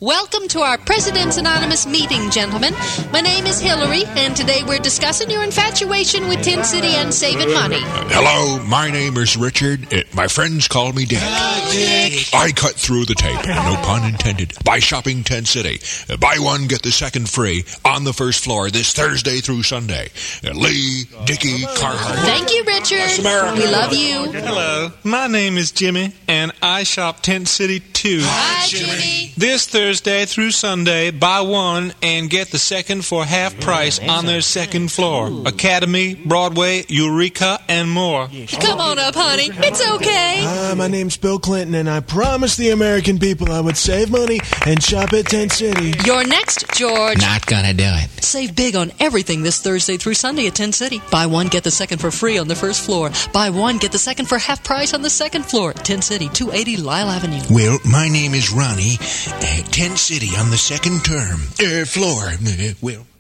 Welcome to our President's Anonymous meeting, gentlemen. My name is Hillary, and today we're discussing your infatuation with Tin City and saving money. Hello, my name is Richard. My friends call me Dick. Hello, Dick. I cut through the tape, no pun intended, by shopping Tin City. Buy one, get the second free on the first floor this Thursday through Sunday. Lee, Dickie, Carhartt. Thank you, Richard. We love you. Hello, my name is Jimmy, and I shop Tent City too. Hi, Jimmy. This Thursday through Sunday, buy one and get the second for half price on their second floor. Academy, Broadway, Eureka, and more. Come on up, honey. It's okay. Hi, my name's Bill Clinton, and I promised the American people I would save money and shop at Tent City. You're next, George. Not gonna do it. Save big on everything this Thursday through Sunday at Tent City. Buy one, get the second for free on the first floor. Buy one, get the second for half price on the second floor. Tent City, 280 Lyle Avenue. Well, my name is Ronnie. Tent City on the second floor. Well...